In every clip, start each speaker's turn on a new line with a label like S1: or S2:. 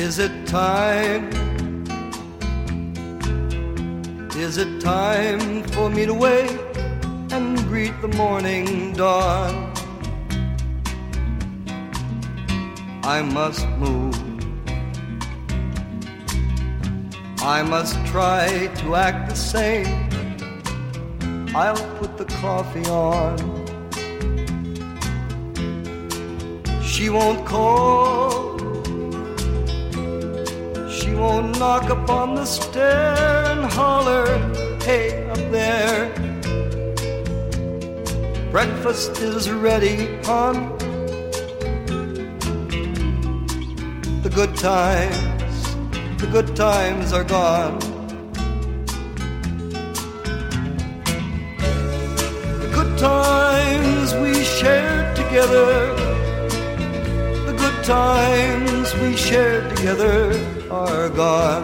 S1: Is it time? Is it time for me to wake and greet the morning dawn? I must move. I must try to act the same. I'll put the coffee on. She won't call. She won't knock upon the stair and holler, hey, up there. Breakfast is ready, hon. The good times are gone. The good times we shared together, the good times we shared together are gone.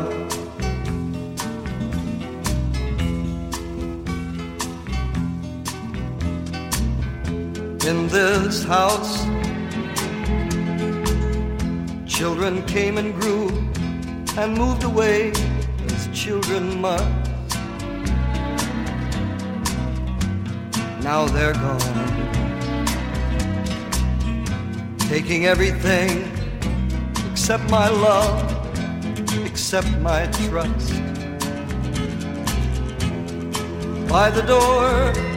S1: In this house, children came and grew and moved away as children must. Now they're gone, taking everything except my love, except my trust. By the door,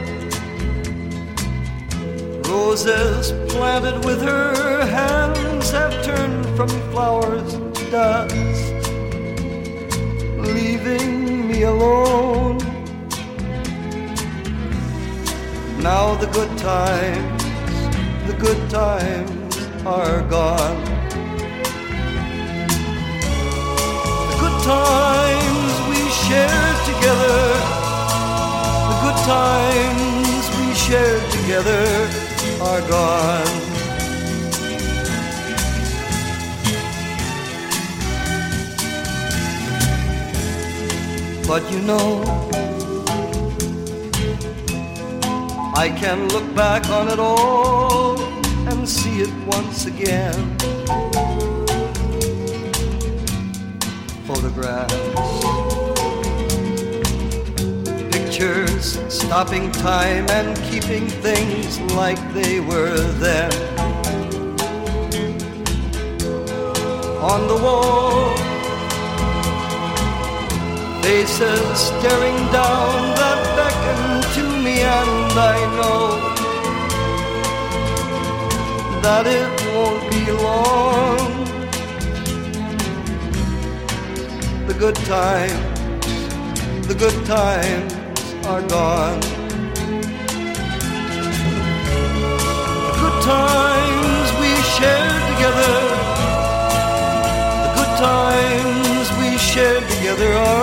S1: roses planted with her hands have turned from flowers to dust, leaving me alone. Now the good times are gone. The good times we shared together, the good times we shared together are gone. But you know, I can look back on it all and see it once again. Photographs, pictures, stopping time and keeping things like they were then. On the wall, faces staring down that beckon to me, and I know that it won't be long. The good times are gone. The good times we shared together, the good times we shared together are